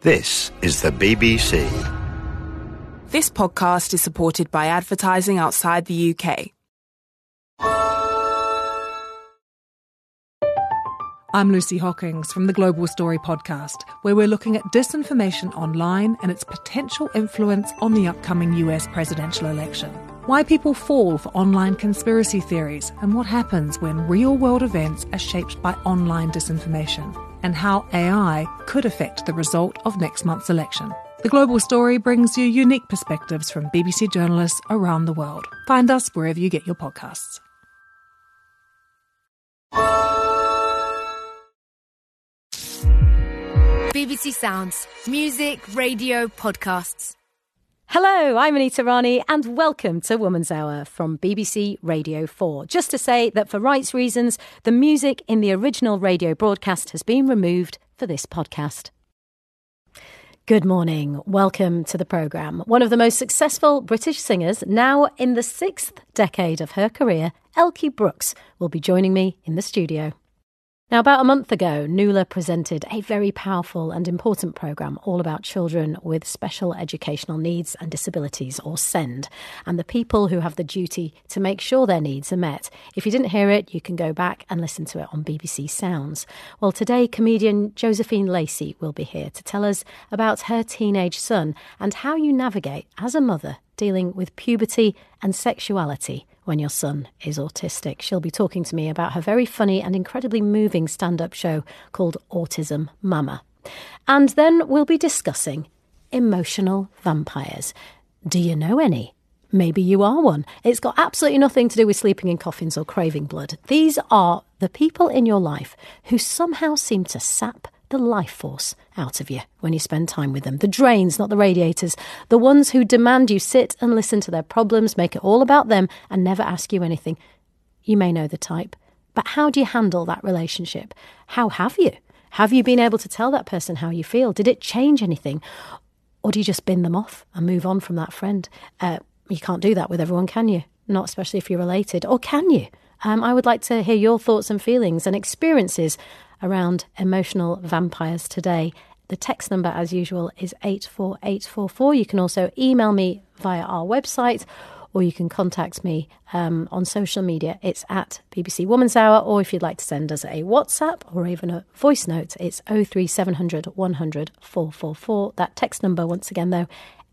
This is the BBC. This podcast is supported by advertising outside the UK. I'm Lucy Hockings from the Global Story podcast, where we're looking at disinformation online and its potential influence on the upcoming US presidential election. Why people fall for online conspiracy theories and what happens when real-world events are shaped by online disinformation, and how AI could affect the result of next month's election. The Global Story brings you unique perspectives from BBC journalists around the world. Find us wherever you get your podcasts. BBC Sounds. Music, radio, podcasts. Hello, I'm Anita Rani and welcome to Woman's Hour from BBC Radio 4. Just to say that for rights reasons, the music in the original radio broadcast has been removed for this podcast. Good morning. Welcome to the programme. One of the most successful British singers, now in the 6th decade of her career, Elkie Brooks, will be joining me in the studio. Now, about a month ago, Nuala presented a very powerful and important programme all about children with special educational needs and disabilities, or SEND, and the people who have the duty to make sure their needs are met. If you didn't hear it, you can go back and listen to it on BBC Sounds. Well, today, comedian Josephine Lacey will be here to tell us about her teenage son and how you navigate, as a mother, dealing with puberty and sexuality when your son is autistic. She'll be talking to me about her very funny and incredibly moving stand-up show called Autism Mama. And then we'll be discussing emotional vampires. Do you know any? Maybe you are one. It's got absolutely nothing to do with sleeping in coffins or craving blood. These are the people in your life who somehow seem to sap the life force out of you when you spend time with them. The drains, not the radiators. The ones who demand you sit and listen to their problems, make it all about them and never ask you anything. You may know the type. But how do you handle that relationship? How have you? Have you been able to tell that person how you feel? Did it change anything? Or do you just bin them off and move on from that friend? You can't do that with everyone, can you? Not especially if you're related. Or can you? I would like to hear your thoughts and feelings and experiences around emotional vampires today. The text number, as usual, is 84844. You can also email me via our website, or you can contact me on social media. It's at BBC Woman's Hour, or if you'd like to send us a WhatsApp or even a voice note, it's 03700 100 444. That text number, once again, though,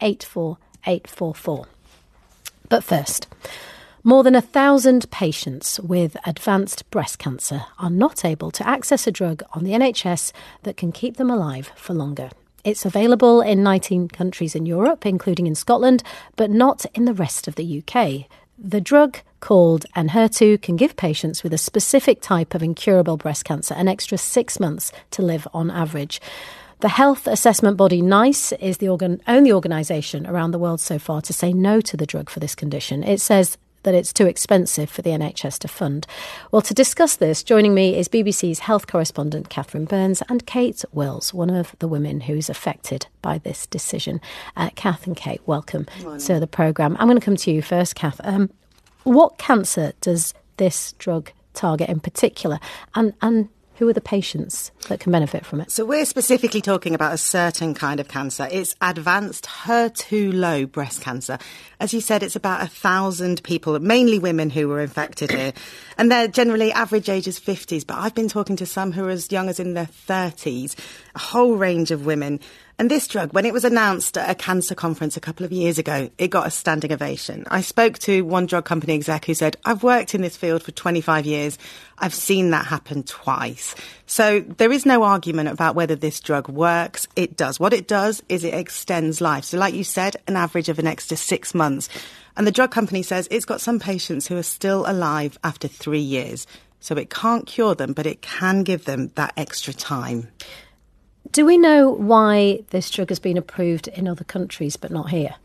84844. But first, more than 1,000 patients with advanced breast cancer are not able to access a drug on the NHS that can keep them alive for longer. It's available in 19 countries in Europe, including in Scotland, but not in the rest of the UK. The drug, called Enhertu, can give patients with a specific type of incurable breast cancer an extra 6 months to live on average. The health assessment body NICE is the only organisation around the world so far to say no to the drug for this condition. It says that it's too expensive for the NHS to fund. Well, to discuss this, joining me is BBC's health correspondent Catherine Burns and Kate Wills, one of the women who's affected by this decision. Kath and Kate, welcome to the programme. I'm going to come to you first, Kath. What cancer does this drug target in particular? And who are the patients that can benefit from it? So we're specifically talking about a certain kind of cancer. It's advanced HER2-low breast cancer. As you said, it's about 1,000 people, mainly women, who were infected here. And they're generally average ages 50s, but I've been talking to some who are as young as in their 30s, a whole range of women. And this drug, when it was announced at a cancer conference a couple of years ago, it got a standing ovation. I spoke to one drug company exec who said, I've worked in this field for 25 years. I've seen that happen twice. So there is no argument about whether this drug works. It does. What it does is it extends life. So like you said, an average of an extra 6 months. And the drug company says it's got some patients who are still alive after 3 years. So it can't cure them, but it can give them that extra time. Do we know why this drug has been approved in other countries but not here?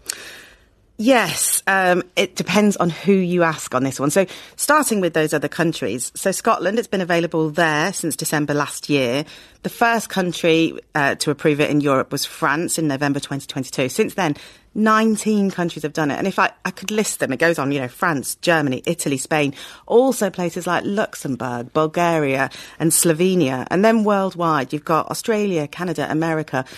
Yes, it depends on who you ask on this one. So starting with those other countries. So Scotland, it's been available there since December last year. The first country to approve it in Europe was France in November 2022. Since then, 19 countries have done it. And if I could list them, it goes on, France, Germany, Italy, Spain, also places like Luxembourg, Bulgaria and Slovenia. And then worldwide, you've got Australia, Canada, America.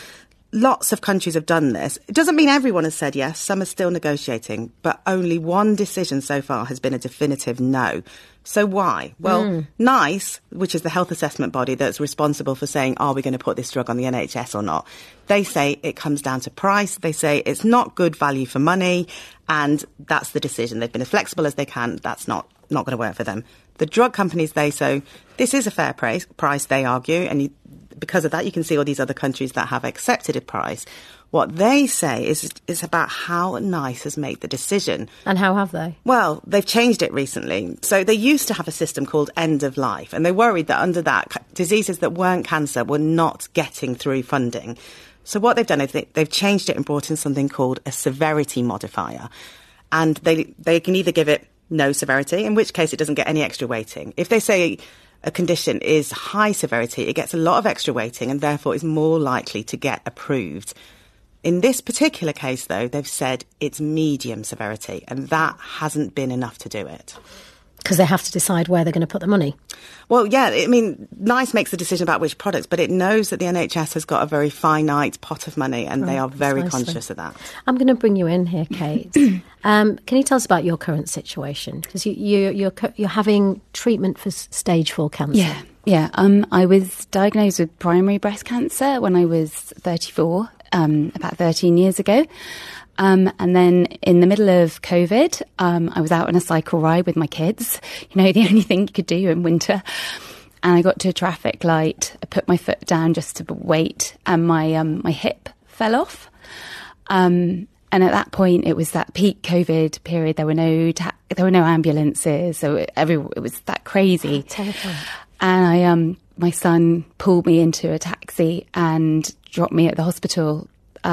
lots of countries have done this. It doesn't mean everyone has said yes. Some are still negotiating, but only one decision so far has been a definitive no. So why? Well, NICE, which is the health assessment body that's responsible for saying, are we going to put this drug on the NHS or not? They say it comes down to price. They say it's not good value for money, and that's the decision. They've been as flexible as they can. That's not going to work for them. The drug companies, they say, this is a fair price, they argue, and because of that, you can see all these other countries that have accepted a price. What they say is about how NICE has made the decision. And how have they? Well, they've changed it recently. So they used to have a system called end of life, and they worried that under that, diseases that weren't cancer were not getting through funding. So what they've done is they've changed it and brought in something called a severity modifier. And they can either give it no severity, in which case it doesn't get any extra weighting. If they say a condition is high severity, it gets a lot of extra weighting and therefore is more likely to get approved. In this particular case, though, they've said it's medium severity, and that hasn't been enough to do it. Because they have to decide where they're going to put the money. Well, yeah, I mean, NICE makes the decision about which products, but it knows that the NHS has got a very finite pot of money, and they are very conscious of that. I'm going to bring you in here, Kate. Can you tell us about your current situation? Because you're having treatment for stage 4 cancer. Yeah. I was diagnosed with primary breast cancer when I was 34, about 13 years ago. And then in the middle of COVID, I was out on a cycle ride with my kids, the only thing you could do in winter. And I got to a traffic light, I put my foot down just to wait, and my hip fell off. And at that point, it was that peak COVID period. There were no ambulances, so it was that crazy. Terrifying. And my son pulled me into a taxi and dropped me at the hospital.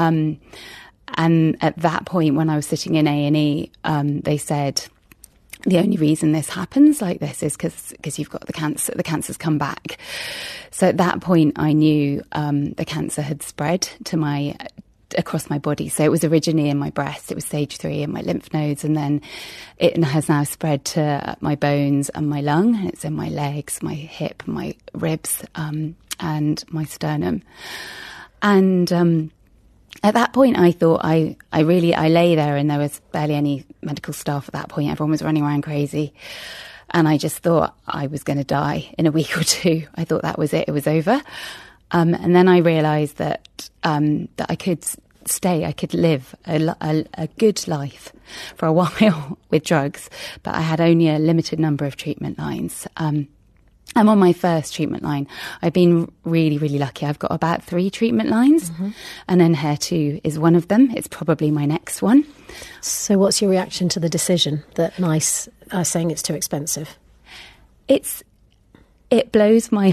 And at that point, when I was sitting in A&E, they said, the only reason this happens like this is because you've got the cancer. The cancer's come back. So at that point, I knew the cancer had spread across my body. So it was originally in my breast. It was stage 3 in my lymph nodes. And then it has now spread to my bones and my lung. And it's in my legs, my hip, my ribs, and my sternum. And at that point, I thought I lay there, and there was barely any medical staff at that point. Everyone was running around crazy. And I just thought I was going to die in a week or two. I thought that was it. It was over. And then I realised that I could stay, I could live a good life for a while with drugs, but I had only a limited number of treatment lines. I'm on my first treatment line. I've been really, really lucky. I've got about 3 treatment lines, and then HER2 is one of them. It's probably my next one. So what's your reaction to the decision that NICE are saying it's too expensive? It blows my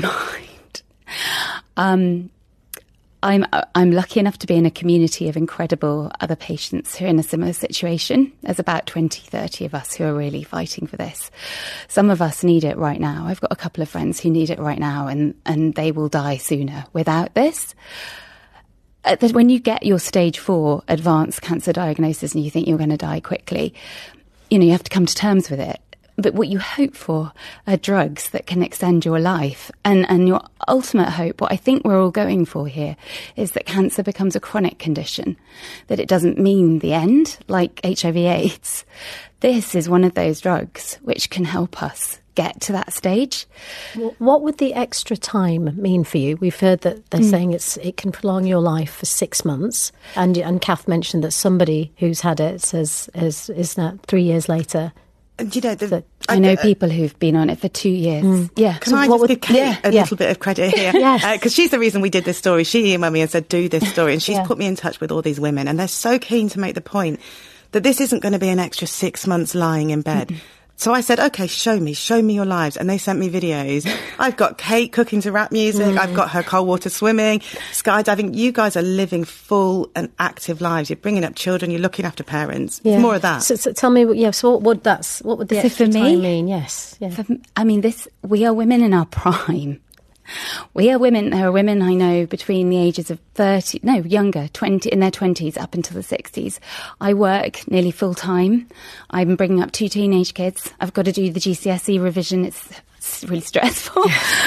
mind. I'm lucky enough to be in a community of incredible other patients who are in a similar situation. There's about 20, 30 of us who are really fighting for this. Some of us need it right now. I've got a couple of friends who need it right now, and they will die sooner without this. When you get your stage 4 advanced cancer diagnosis and you think you're going to die quickly, you have to come to terms with it. But what you hope for are drugs that can extend your life. And your ultimate hope, what I think we're all going for here, is that cancer becomes a chronic condition, that it doesn't mean the end, like HIV/AIDS. This is one of those drugs which can help us get to that stage. What would the extra time mean for you? We've heard that they're saying it can prolong your life for 6 months. And Kath mentioned that somebody who's had it is now 3 years later. I know people who've been on it for 2 years. Yeah. Can I just give Kate a little bit of credit here? Yes. Because she's the reason we did this story. She emailed me and said, do this story. And she's put me in touch with all these women. And they're so keen to make the point that this isn't going to be an extra 6 months lying in bed. So I said, OK, show me your lives. And they sent me videos. I've got Kate cooking to rap music. I've got her cold water swimming, skydiving. You guys are living full and active lives. You're bringing up children. You're looking after parents. Yeah. It's more of that. So tell me, so what would the extra time mean? Yes. Yeah. We are women in our prime. There are women I know between the ages of 20, in their 20s up until the 60s. I work nearly full time. I'm bringing up 2 teenage kids. I've got to do the GCSE revision. It's It's really stressful.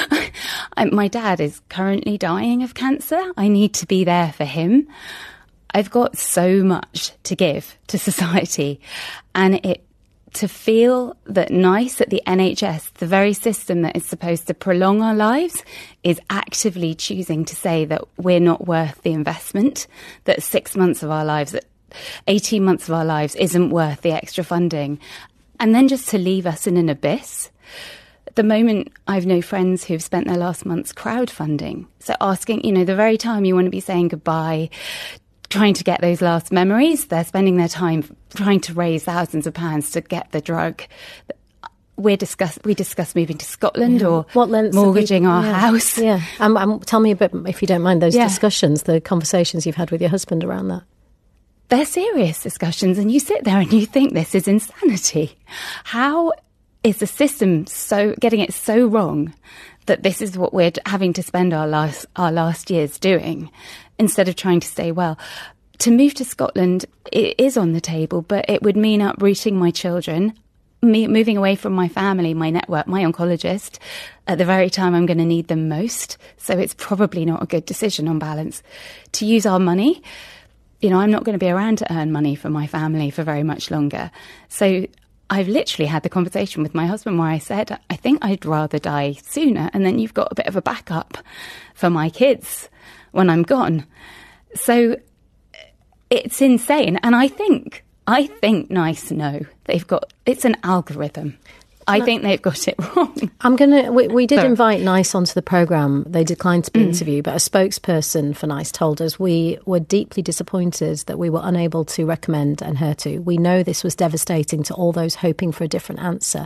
My dad is currently dying of cancer. I need to be there for him. I've got so much to give to society, and to feel that NICE at the NHS, the very system that is supposed to prolong our lives, is actively choosing to say that we're not worth the investment, that 6 months of our lives, that 18 months of our lives isn't worth the extra funding, and then just to leave us in an abyss. At the moment, I've no friends who've spent their last months crowdfunding. So asking, the very time you want to be saying goodbye, trying to get those last memories, they're spending their time trying to raise thousands of pounds to get the drug. We discuss moving to Scotland or mortgaging our house. Yeah, tell me a bit, if you don't mind, those discussions, the conversations you've had with your husband around that. They're serious discussions, and you sit there and you think this is insanity. How is the system getting it so wrong that this is what we're having to spend our last years doing, instead of trying to stay well? To move to Scotland, it is on the table, but it would mean uprooting my children, moving away from my family, my network, my oncologist, at the very time I'm going to need them most. So it's probably not a good decision on balance. To use our money, I'm not going to be around to earn money for my family for very much longer. So I've literally had the conversation with my husband where I said, I think I'd rather die sooner, and then you've got a bit of a backup for my kids when I'm gone. So it's insane. And I think NICE know it's an algorithm. I think they've got it wrong. We did invite NICE onto the programme. They declined to be interviewed, but a spokesperson for NICE told us we were deeply disappointed that we were unable to recommend Enhertu. We know this was devastating to all those hoping for a different answer.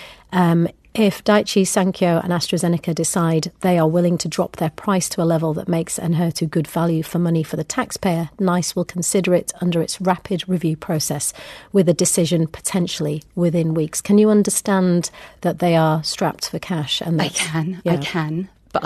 If Daiichi Sankyo and AstraZeneca decide they are willing to drop their price to a level that makes Enhertu good value for money for the taxpayer, NICE will consider it under its rapid review process, with a decision potentially within weeks. Can you understand that they are strapped for cash? I can. But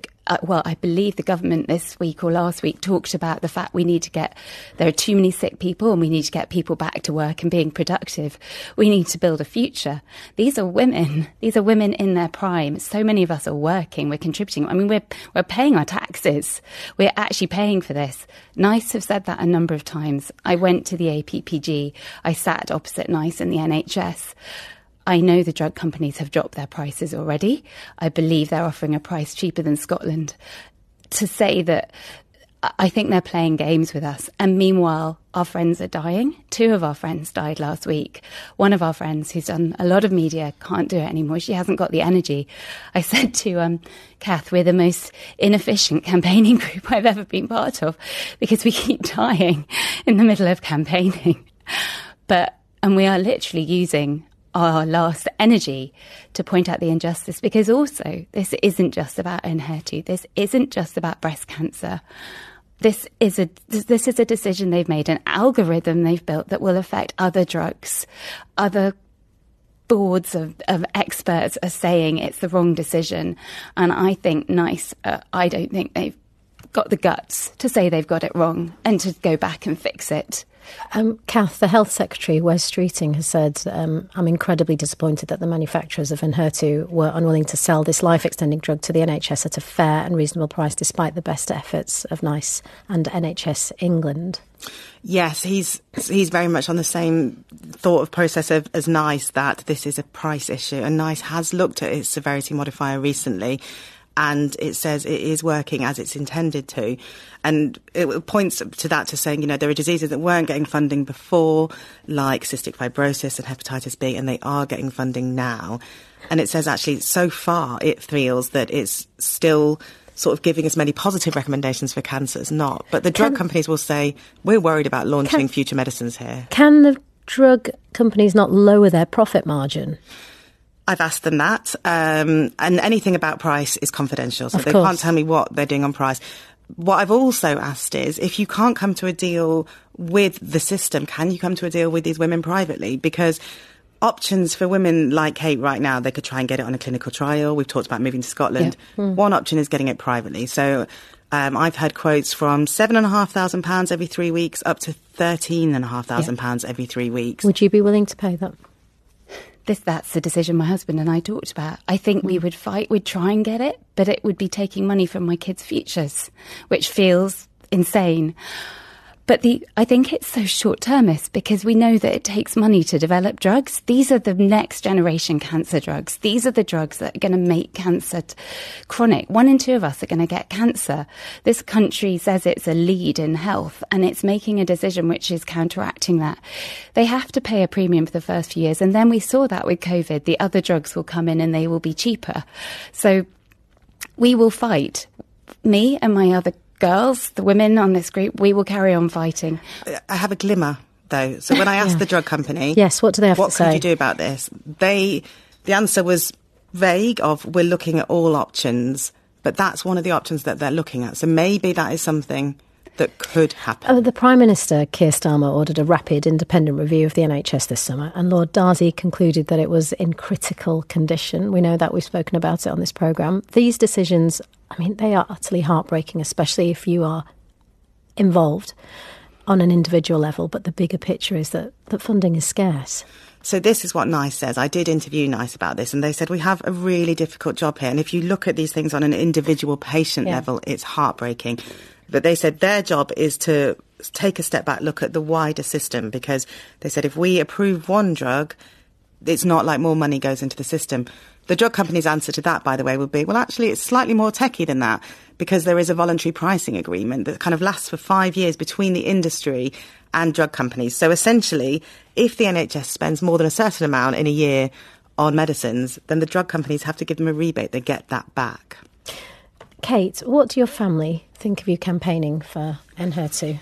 I believe the government this week or last week talked about the fact there are too many sick people and we need to get people back to work and being productive. We need to build a future. These are women in their prime. So many of us are working, we're contributing. I mean, we're paying our taxes. We're actually paying for this. NICE have said that a number of times. I went to the APPG. I sat opposite NICE in the NHS. I know the drug companies have dropped their prices already. I believe they're offering a price cheaper than Scotland. To say that, I think they're playing games with us. And meanwhile, our friends are dying. 2 of our friends died last week. One of our friends, who's done a lot of media, can't do it anymore. She hasn't got the energy. I said to Kath, we're the most inefficient campaigning group I've ever been part of, because we keep dying in the middle of campaigning. And we are literally using our last energy to point out the injustice, because also this isn't just about Enhertu. This isn't just about breast cancer. This is a decision they've made, an algorithm they've built that will affect other drugs. Other boards of experts are saying it's the wrong decision. And I think NICE, I don't think they've got the guts to say they've got it wrong and to go back and fix it. Kath, the Health Secretary, Wes Streeting, has said, I'm incredibly disappointed that the manufacturers of Enhertu were unwilling to sell this life-extending drug to the NHS at a fair and reasonable price, despite the best efforts of NICE and NHS England. Yes, he's very much on the same thought of process as NICE, that this is a price issue. And NICE has looked at its severity modifier recently, and it says it is working as it's intended to. And it points to that, to saying, there are diseases that weren't getting funding before, like cystic fibrosis and hepatitis B, and they are getting funding now. And it says actually so far it feels that it's still sort of giving as many positive recommendations for cancer as not. But the drug companies will say, we're worried about launching future medicines here. Can the drug companies not lower their profit margin? I've asked them that, and anything about price is confidential, so they can't tell me what they're doing on price. What I've also asked is, if you can't come to a deal with the system, can you come to a deal with these women privately? Because options for women like Kate right now, they could try and get it on a clinical trial. We've talked about moving to Scotland. Yeah. One option is getting it privately. So I've had quotes from £7,500 every 3 weeks up to £13,500 every 3 weeks. Would you be willing to pay that? that's the decision my husband and I talked about. I think we would fight, we'd try and get it, but it would be taking money from my kids' futures, which feels insane. But I think it's so short-termist because we know that it takes money to develop drugs. These are the next generation cancer drugs. These are the drugs that are going to make cancer chronic. 1 in 2 of us are going to get cancer. This country says it's a lead in health, and it's making a decision which is counteracting that. They have to pay a premium for the first few years, and then we saw that with COVID. The other drugs will come in and they will be cheaper. So we will fight. Me and my other girls, the women on this group, we will carry on fighting. I have a glimmer, though. So when I asked the drug company, yes, what do they have to say? What could you do about this? The answer was vague of, we're looking at all options, but that's one of the options that they're looking at. So maybe that is something that could happen. The Prime Minister, Keir Starmer, ordered a rapid independent review of the NHS this summer, and Lord Darzi concluded that it was in critical condition. We know that, we've spoken about it on this programme. These decisions, I mean, they are utterly heartbreaking, especially if you are involved on an individual level, but the bigger picture is that funding is scarce. So this is what NICE says. I did interview NICE about this, and they said we have a really difficult job here, and if you look at these things on an individual patient level, it's heartbreaking. But they said their job is to take a step back, look at the wider system, because they said if we approve one drug, it's not like more money goes into the system. The drug company's answer to that, by the way, would be, well, actually, it's slightly more techie than that, because there is a voluntary pricing agreement that kind of lasts for 5 years between the industry and drug companies. So essentially, if the NHS spends more than a certain amount in a year on medicines, then the drug companies have to give them a rebate. They get that back. Kate, what do your family think of you campaigning for Enhertu?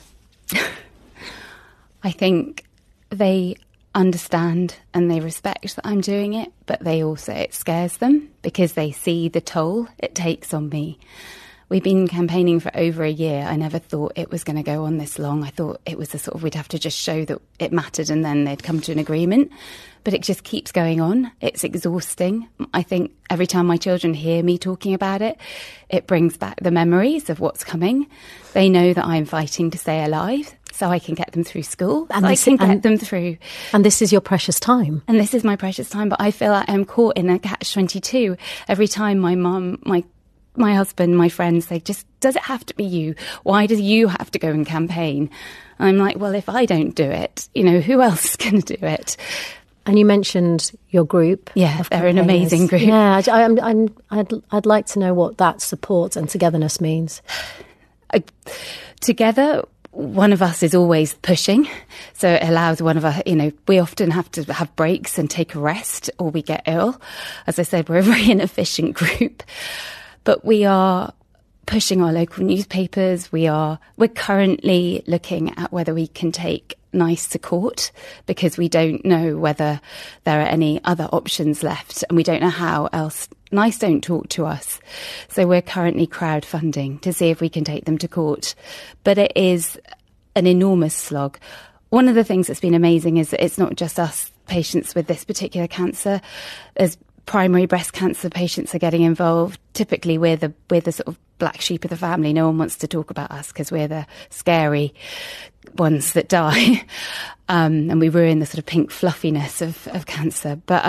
I think they understand and they respect that I'm doing it, but it scares them because they see the toll it takes on me. We've been campaigning for over a year. I never thought it was going to go on this long. I thought it was we'd have to just show that it mattered and then they'd come to an agreement. But it just keeps going on. It's exhausting. I think every time my children hear me talking about it, it brings back the memories of what's coming. They know that I'm fighting to stay alive so I can get them through school. And I can get them through. And this is your precious time. And this is my precious time. But I feel like I'm caught in a catch-22 every time my mum, my husband, my friends say, just, does it have to be you? Why do you have to go and campaign? And I'm like, well, if I don't do it, who else is going to do it? And you mentioned your group. Yeah, they're an amazing group. Yeah, I'd like to know what that support and togetherness means. Together, one of us is always pushing, so it allows one of us, we often have to have breaks and take a rest or we get ill. As I said, we're a very inefficient group, but we are pushing our local newspapers. We're currently looking at whether we can take NICE to court because we don't know whether there are any other options left and we don't know how else. NICE don't talk to us. So we're currently crowdfunding to see if we can take them to court. But it is an enormous slog. One of the things that's been amazing is that it's not just us patients with this particular cancer. As primary breast cancer patients are getting involved, typically we're the sort of black sheep of the family. No one wants to talk about us because we're the scary ones that die. And we ruin the sort of pink fluffiness of cancer. But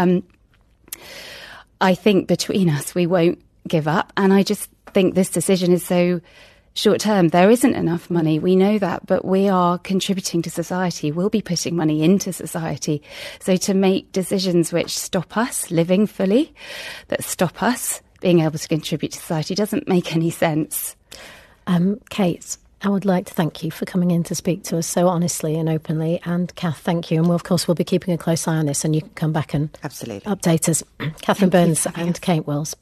I think between us, we won't give up. And I just think this decision is so short term. There isn't enough money. We know that, but we are contributing to society. We'll be putting money into society. So to make decisions which stop us living fully, that stop us being able to contribute to society doesn't make any sense. Kate, I would like to thank you for coming in to speak to us so honestly and openly. And Kath, thank you. And we'll be keeping a close eye on this and you can come back and update us. Catherine Burns and Kate Wills.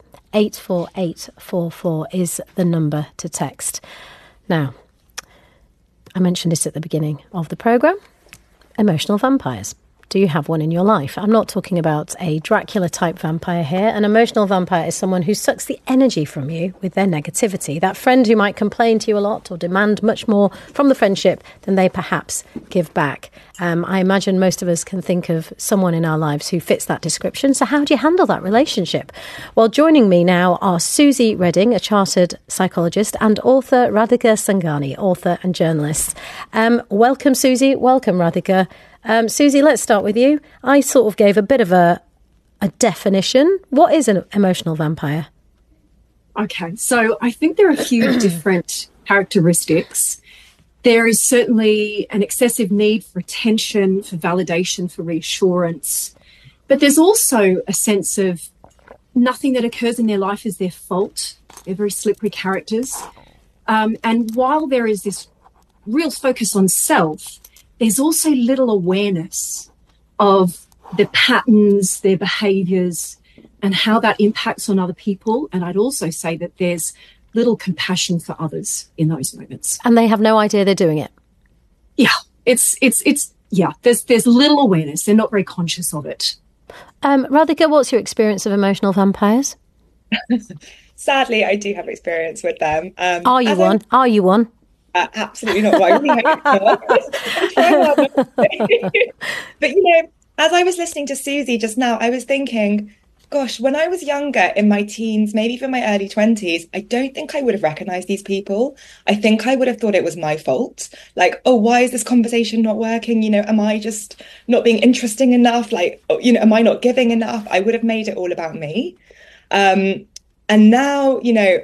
84844 is the number to text. Now, I mentioned this at the beginning of the programme. Emotional vampires. Do you have one in your life? I'm not talking about a Dracula-type vampire here. An emotional vampire is someone who sucks the energy from you with their negativity. That friend who might complain to you a lot or demand much more from the friendship than they perhaps give back. I imagine most of us can think of someone in our lives who fits that description. So how do you handle that relationship? Well, joining me now are Susie Redding, a chartered psychologist, and author Radhika Sangani, author and journalist. Welcome, Susie. Welcome, Radhika. Susie, let's start with you. I sort of gave a bit of a a definition. What is an emotional vampire? Okay, so I think there are a few different characteristics. There is certainly an excessive need for attention, for validation, for reassurance. But there's also a sense of nothing that occurs in their life is their fault. They're very slippery characters. And while there is this real focus on self, there's also little awareness of the patterns, their behaviours, and how that impacts on other people. And I'd also say that there's little compassion for others in those moments. And they have no idea they're doing it. Yeah, there's little awareness. They're not very conscious of it. Radhika, what's your experience of emotional vampires? Sadly, I do have experience with them. Are you one? Are you one? Absolutely not. I really hope not. But, as I was listening to Susie just now, I was thinking, gosh, when I was younger, in my teens, maybe even my early 20s, I don't think I would have recognized these people. I think I would have thought it was my fault. Like, oh, why is this conversation not working? Am I just not being interesting enough? Like, am I not giving enough? I would have made it all about me. And now,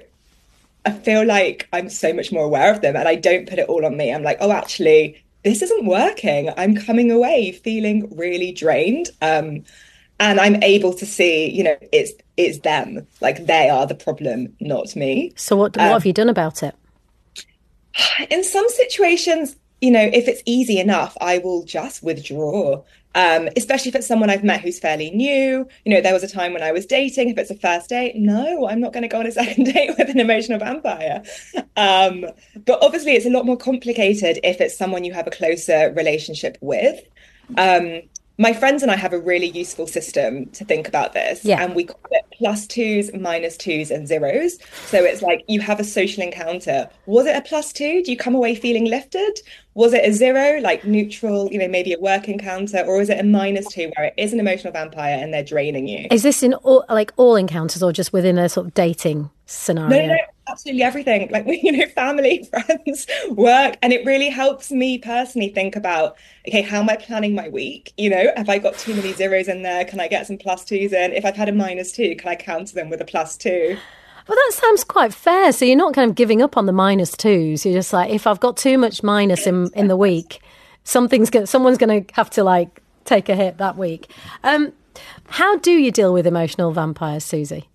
I feel like I'm so much more aware of them and I don't put it all on me. I'm like, oh, actually, this isn't working. I'm coming away feeling really drained. And I'm able to see, it's them. Like, they are the problem, not me. So what have you done about it? In some situations, if it's easy enough, I will just withdraw. Especially if it's someone I've met who's fairly new. There was a time when I was dating. If it's a first date, no, I'm not going to go on a second date with an emotional vampire. But obviously, it's a lot more complicated if it's someone you have a closer relationship with. My friends and I have a really useful system to think about this. Yeah. And we call it +2s, -2s, and 0s. So it's like you have a social encounter. Was it a +2? Do you come away feeling lifted? Was it a 0, like neutral, maybe a work encounter? Or is it a -2 where it is an emotional vampire and they're draining you? Is this in all encounters or just within a sort of dating scenario? No, absolutely everything. Like, family, friends, work. And it really helps me personally think about, okay, how am I planning my week? Have I got too many 0s in there? Can I get some +2s in? If I've had a -2, can I counter them with a +2? Well, that sounds quite fair. So you're not kind of giving up on the -2s. You're just like, if I've got too much minus in the week, someone's going to have to take a hit that week. How do you deal with emotional vampires, Susie?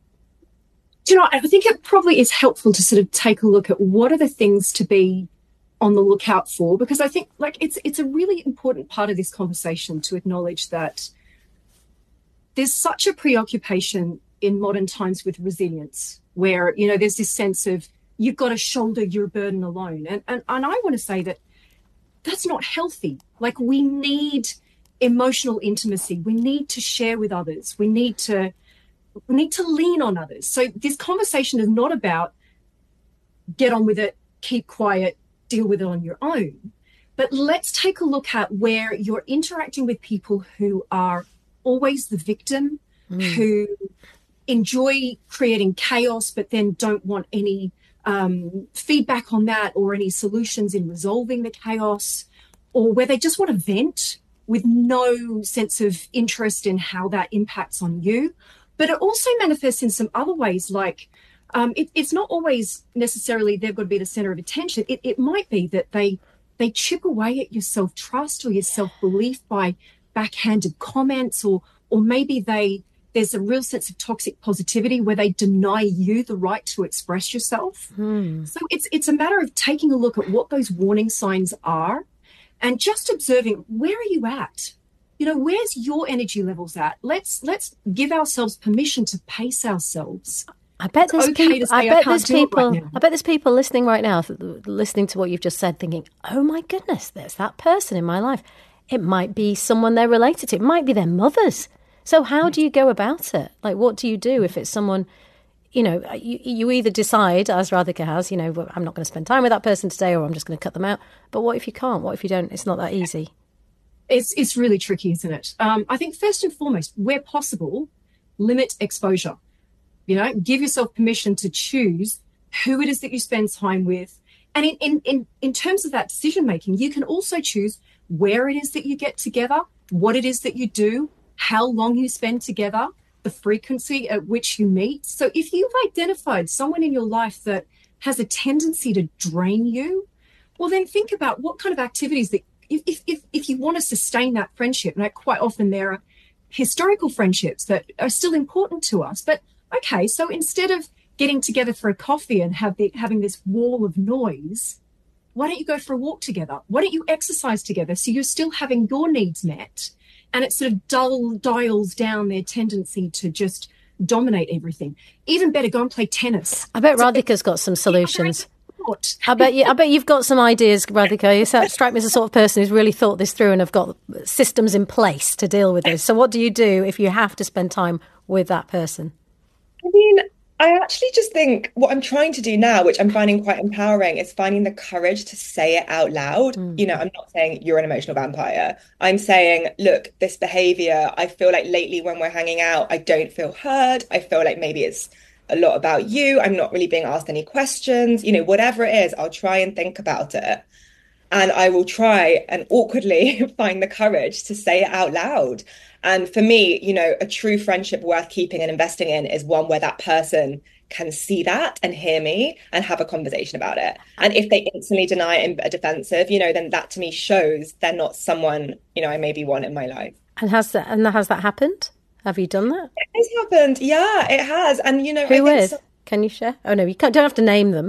I think it probably is helpful to sort of take a look at what are the things to be on the lookout for, because I think it's a really important part of this conversation to acknowledge that there's such a preoccupation in modern times with resilience, where, there's this sense of you've got to shoulder your burden alone. And I want to say that that's not healthy. Like, we need emotional intimacy. We need to share with others. We need to lean on others. So this conversation is not about get on with it, keep quiet, deal with it on your own. But let's take a look at where you're interacting with people who are always the victim, who enjoy creating chaos, but then don't want any feedback on that or any solutions in resolving the chaos, or where they just want to vent with no sense of interest in how that impacts on you. But it also manifests in some other ways, like it's not always necessarily they've got to be the center of attention. It might be that they chip away at your self-trust or your self-belief by backhanded comments, or maybe there's a real sense of toxic positivity where they deny you the right to express yourself. So it's a matter of taking a look at what those warning signs are and just observing, where are you at? Where's your energy levels at? Let's give ourselves permission to pace ourselves. I bet there's people listening right now, listening to what you've just said, thinking, oh my goodness, there's that person in my life. It might be someone they're related to. It might be their mothers. So how do you go about it? Like, what do you do if it's someone, you either decide, as Radhika has, I'm not going to spend time with that person today, or I'm just going to cut them out. But what if you can't? What if you don't? It's not that easy. It's really tricky, isn't it? I think first and foremost, where possible, limit exposure. Give yourself permission to choose who it is that you spend time with. And in terms of that decision making, you can also choose where it is that you get together, what it is that you do, how long you spend together, the frequency at which you meet. So if you've identified someone in your life that has a tendency to drain you, well, then think about what kind of activities that if you want to sustain that friendship. And quite often there are historical friendships that are still important to us. But okay, so instead of getting together for a coffee and having this wall of noise, why don't you go for a walk together? Why don't you exercise together so you're still having your needs met? And it sort of dials down their tendency to just dominate everything. Even better, go and play tennis. I bet Radhika's got some solutions. I bet you've got some ideas, Radhika. You strike me as the sort of person who's really thought this through and have got systems in place to deal with this. So what do you do if you have to spend time with that person? I mean, I actually just think what I'm trying to do now, which I'm finding quite empowering, is finding the courage to say it out loud. You know, I'm not saying you're an emotional vampire. I'm saying, look, this behavior, I feel like lately when we're hanging out, I don't feel heard. I feel like maybe it's a lot about you. I'm not really being asked any questions. You know, whatever it is, I'll try and think about it. And I will try and awkwardly find the courage to say it out loud. And for me, you know, a true friendship worth keeping and investing in is one where that person can see that and hear me and have a conversation about it. And if they instantly deny it and are defensive, you know, then that to me shows they're not someone, you know, I maybe want in my life. And has that happened? Have you done that? It has happened. Yeah, it has. And, you know, who is? Can you share? Oh, no, you don't have to name them.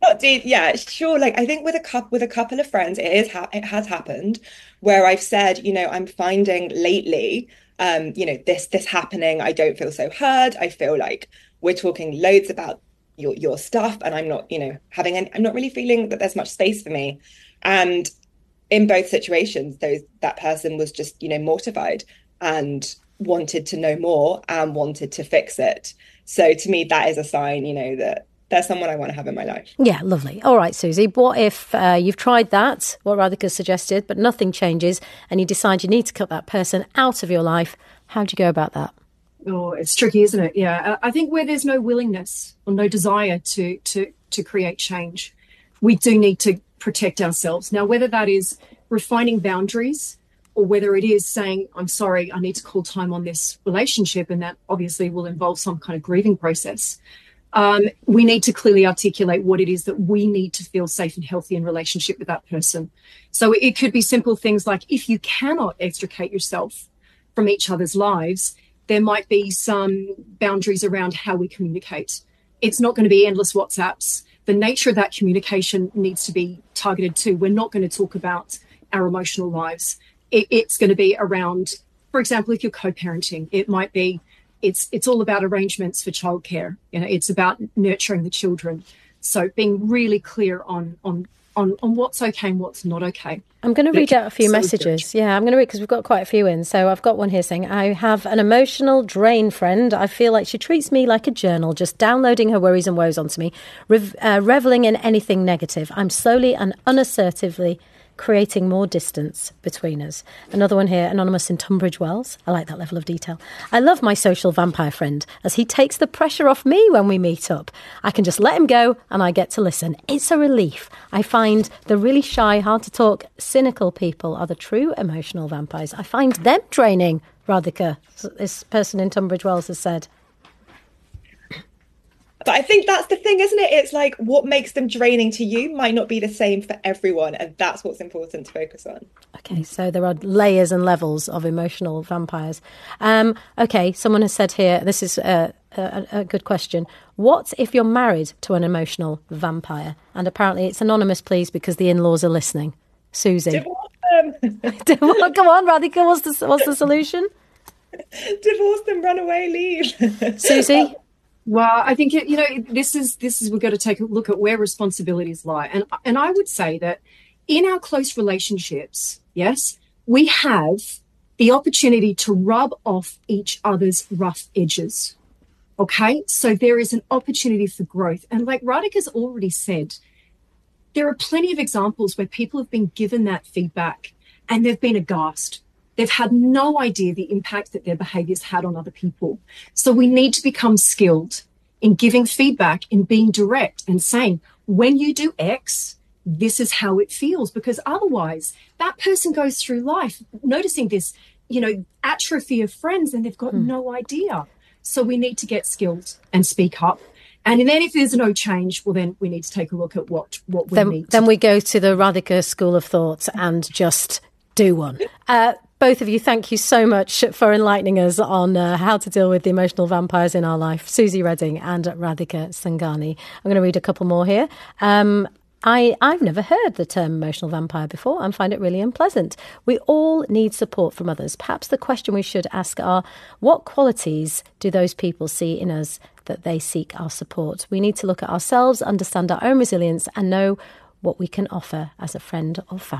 Yeah, sure. Like, I think with a couple of friends, it has happened where I've said, you know, I'm finding lately, you know, this happening. I don't feel so heard. I feel like we're talking loads about your stuff, and I'm not, you know, I'm not really feeling that there's much space for me. And in both situations, that person was just, you know, mortified and wanted to know more and wanted to fix it. So to me, that is a sign, you know, that there's someone I want to have in my life. Yeah, lovely. All right, Susie, what if you've tried that, what Radhika suggested, but nothing changes and you decide you need to cut that person out of your life? How do you go about that? Oh, it's tricky, isn't it? Yeah, I think where there's no willingness or no desire to create change, we do need to protect ourselves. Now, whether that is refining boundaries or whether it is saying, I'm sorry, I need to call time on this relationship, and that obviously will involve some kind of grieving process. We need to clearly articulate what it is that we need to feel safe and healthy in relationship with that person. So it could be simple things like, if you cannot extricate yourself from each other's lives, there might be some boundaries around how we communicate. It's not going to be endless WhatsApps. The nature of that communication needs to be targeted too. We're not going to talk about our emotional lives. It's going to be around, for example, if you're co-parenting, it might be, it's all about arrangements for childcare. You know, it's about nurturing the children. So being really clear on what's okay and what's not okay. I'm going to read out a few messages. Yeah, I'm going to read because we've got quite a few in. So I've got one here saying, I have an emotional drain friend. I feel like she treats me like a journal, just downloading her worries and woes onto me, reveling in anything negative. I'm slowly and unassertively creating more distance between us. Another one here, anonymous in Tunbridge Wells. I like that level of detail. I love my social vampire friend as he takes the pressure off me when we meet up. I can just let him go and I get to listen. It's a relief. I find the really shy, hard to talk, cynical people are the true emotional vampires. I find them draining, Radhika, this person in Tunbridge Wells has said. But I think that's the thing, isn't it? It's like what makes them draining to you might not be the same for everyone. And that's what's important to focus on. Okay, so there are layers and levels of emotional vampires. Okay, someone has said here, this is a good question. What if you're married to an emotional vampire? And apparently it's anonymous, please, because the in-laws are listening. Susie. Divorce them. Come on, Radhika, what's the solution? Divorce them, run away, leave. Susie? Well, I think, you know, this is we've got to take a look at where responsibilities lie. And I would say that in our close relationships, yes, we have the opportunity to rub off each other's rough edges. Okay, so there is an opportunity for growth. And like Radhika's already said, there are plenty of examples where people have been given that feedback and they've been aghast. They've had no idea the impact that their behaviours had on other people. So we need to become skilled in giving feedback, in being direct and saying, when you do X, this is how it feels. Because otherwise, that person goes through life noticing this atrophy of friends and they've got no idea. So we need to get skilled and speak up. And then if there's no change, well, then we need to take a look at what we need. Then we go to the Radhika School of Thought and just do one. Both of you, thank you so much for enlightening us on how to deal with the emotional vampires in our life. Susie Redding and Radhika Sanghani. I'm going to read a couple more here. I've never heard the term emotional vampire before and find it really unpleasant. We all need support from others. Perhaps the question we should ask are, what qualities do those people see in us that they seek our support? We need to look at ourselves, understand our own resilience and know what we can offer as a friend or family.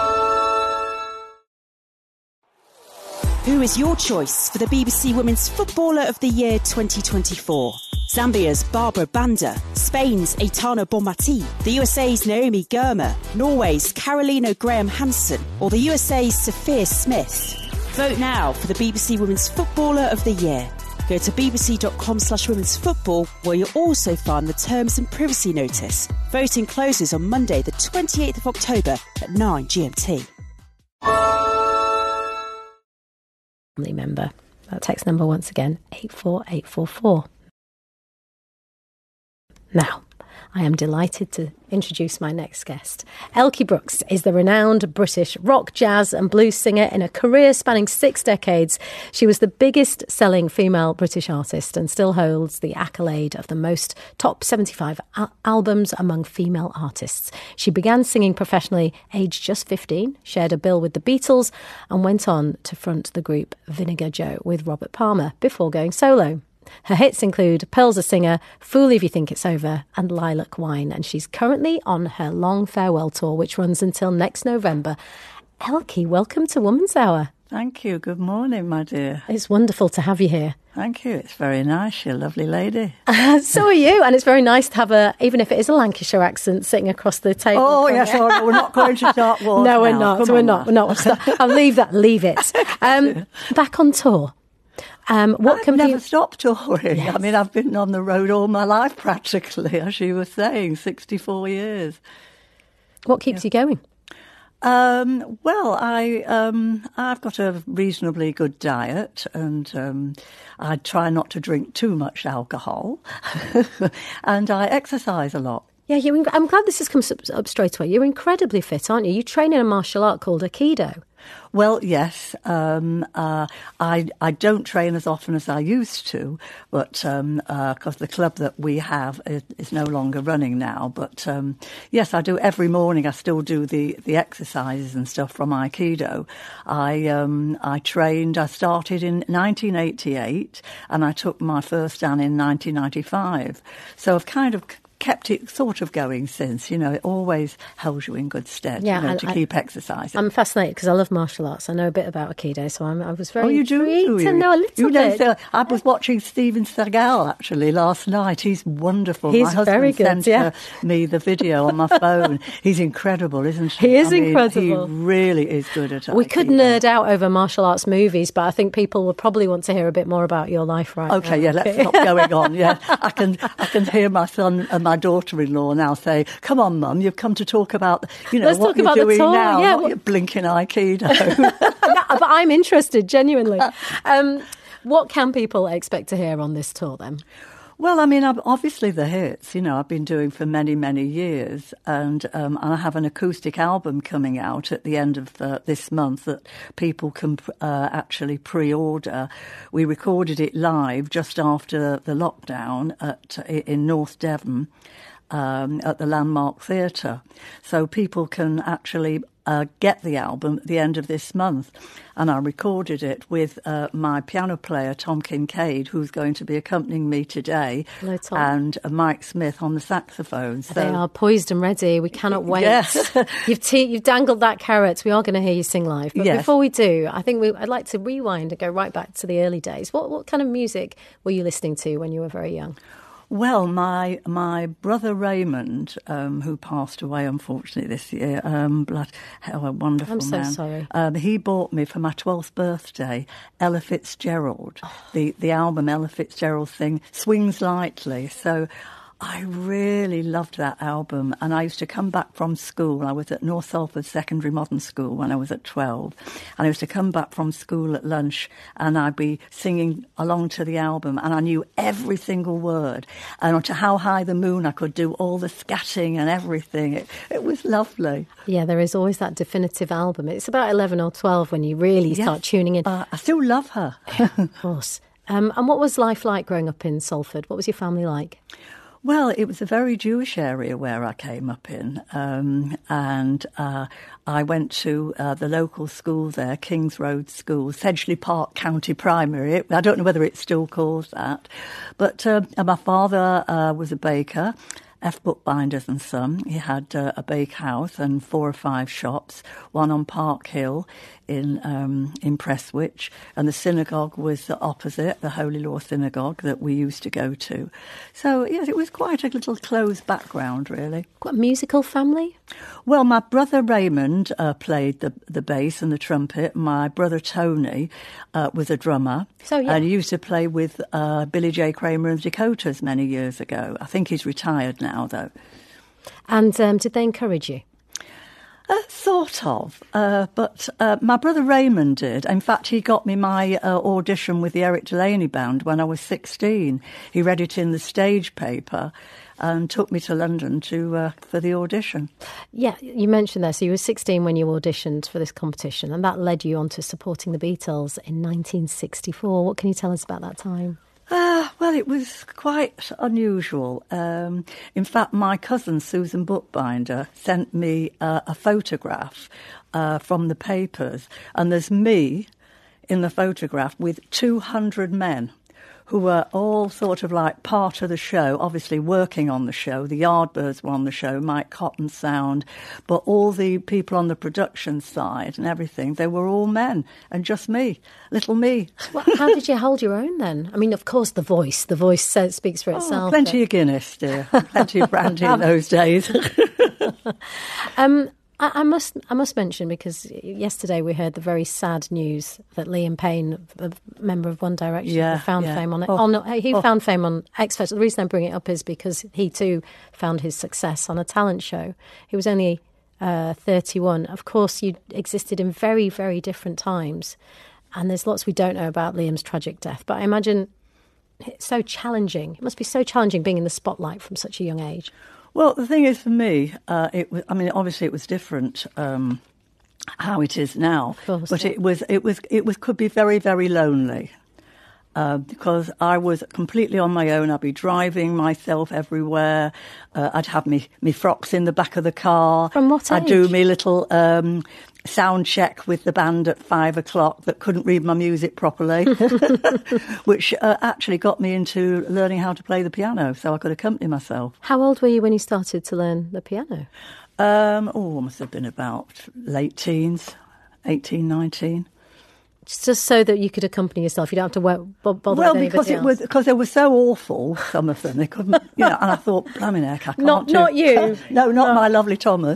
Who is your choice for the BBC Women's Footballer of the Year 2024? Zambia's Barbara Banda, Spain's Aitana Bonmati, the USA's Naomi Girma, Norway's Carolina Graham Hansen, or the USA's Sophia Smith? Vote now for the BBC Women's Footballer of the Year. Go to bbc.com/women's football, where you'll also find the terms and privacy notice. Voting closes on Monday, the 28th of October at 9 GMT. Family member. That text number once again, 84844. Now, I am delighted to introduce my next guest. Elkie Brooks is the renowned British rock, jazz and blues singer in a career spanning 6 decades. She was the biggest selling female British artist and still holds the accolade of the most top 75 albums among female artists. She began singing professionally aged just 15, shared a bill with the Beatles and went on to front the group Vinegar Joe with Robert Palmer before going solo. Her hits include Pearl's a Singer, Fool If You Think It's Over and Lilac Wine, and she's currently on her long farewell tour, which runs until next November. Elkie, welcome to Woman's Hour. Thank you. Good morning, my dear. It's wonderful to have you here. Thank you. It's very nice. You're a lovely lady. So are you, and it's very nice to have even if it is a Lancashire accent, sitting across the table. Oh, yes, we're not going to start wars. No, we're now. not. We're not. I'll leave that. Leave it. Back on tour. I've never stopped touring. Yes. I mean, I've been on the road all my life, practically, as you were saying, 64 years. What keeps you going? Well, I've got a reasonably good diet, and I try not to drink too much alcohol, and I exercise a lot. Yeah, I'm glad this has come up straight away. You're incredibly fit, aren't you? You train in a martial art called Aikido. Well, yes. I don't train as often as I used to, but because the club that we have is no longer running now. But yes, I do every morning. I still do the exercises and stuff from Aikido. I trained. I started in 1988, and I took my first dan in 1995. So I've kind of kept it sort of going since. It always holds you in good stead, to keep exercising. I'm fascinated because I love martial arts. I know a bit about Aikido, so I was very intrigued to know a little bit. I was watching Steven Seagal, actually, last night. He's wonderful. He's my husband very good, sent me the video on my phone. He's incredible, isn't he? He is incredible. He really is good at it. We could nerd out over martial arts movies, but I think people would probably want to hear a bit more about your life right now. Okay, yeah, let's stop going on. Yeah, I can hear my son and my daughter-in-law now say, "Come on, Mum, you've come to talk about let's what talk you're about doing the tour. now, yeah, not your blinking Aikido." But I'm interested, genuinely. What can people expect to hear on this tour then? Well, I mean, obviously the hits, I've been doing for many, many years. And I have an acoustic album coming out at the end of this month that people can actually pre-order. We recorded it live just after the lockdown in North Devon at the Landmark Theatre. So people can actually get the album at the end of this month. And I recorded it with my piano player, Tom Kincaid, who's going to be accompanying me today, and Mike Smith on the saxophone. So they are poised and ready. We cannot wait. Yes. You've dangled that carrot. We are going to hear you sing live. But yes. Before we do, I think I'd like to rewind and go right back to the early days. What kind of music were you listening to when you were very young? Well, my brother Raymond, who passed away unfortunately this year, a wonderful man. I'm so sorry. He bought me for my 12th birthday Ella Fitzgerald, the album Ella Fitzgerald thing, Swings Lightly. So I really loved that album, and I used to come back from school. I was at North Salford Secondary Modern School when I was at 12, and I used to come back from school at lunch, and I'd be singing along to the album, and I knew every single word. And to How High the Moon, I could do all the scatting and everything. It was lovely. Yeah, there is always that definitive album. It's about 11 or 12 when you really start tuning in. I still love her. Of course. And what was life like growing up in Salford? What was your family like? Well, it was a very Jewish area where I came up in, and I went to the local school there, Kings Road School, Sedgley Park County Primary. I don't know whether it's still called that, but my father was a baker, F. Bookbinders and Son. He had a bakehouse and 4 or 5 shops, one on Park Hill in Prestwich, and the synagogue was the opposite, the Holy Law Synagogue that we used to go to. So, yes, it was quite a little closed background, really. Quite a musical family? Well, my brother Raymond played the bass and the trumpet. My brother Tony was a drummer. So, yeah. And he used to play with Billy J. Kramer and the Dakotas many years ago. I think he's retired now, though. And did they encourage you? Sort of, but my brother Raymond did. In fact, he got me my audition with the Eric Delaney Band when I was 16. He read it in the stage paper and took me to London for the audition. Yeah, you mentioned there, so you were 16 when you auditioned for this competition, and that led you on to supporting the Beatles in 1964. What can you tell us about that time? Well, it was quite unusual. In fact, my cousin, Susan Bookbinder, sent me a photograph from the papers, and there's me in the photograph with 200 men who were all sort of like part of the show, obviously working on the show. The Yardbirds were on the show, Mike Cotton Sound, but all the people on the production side and everything, they were all men, and just me, little me. Well, how did you hold your own then? I mean, of course, the voice speaks for itself. Plenty of Guinness, dear. Plenty of brandy in those days. I must mention, because yesterday we heard the very sad news that Liam Payne, a member of One Direction, found fame on it. He found fame on X Factor. The reason I bring it up is because he too found his success on a talent show. He was only 31. Of course, you existed in very, very different times, and there's lots we don't know about Liam's tragic death. But I imagine it's so challenging. It must be so challenging being in the spotlight from such a young age. Well, the thing is, for me, obviously it was different how it is now, course, but it was could be very, very lonely because I was completely on my own. I'd be driving myself everywhere. I'd have me frocks in the back of the car. From what age? I'd do me little sound check with the band at 5 o'clock that couldn't read my music properly, which actually got me into learning how to play the piano so I could accompany myself. How old were you when you started to learn the piano? I must have been about late teens, 18, 19. Just so that you could accompany yourself, you don't have to bother with anybody else. Because they were so awful, some of them, they couldn't, and I thought, blimey heck, I can't Not you. No, not my lovely Thomas.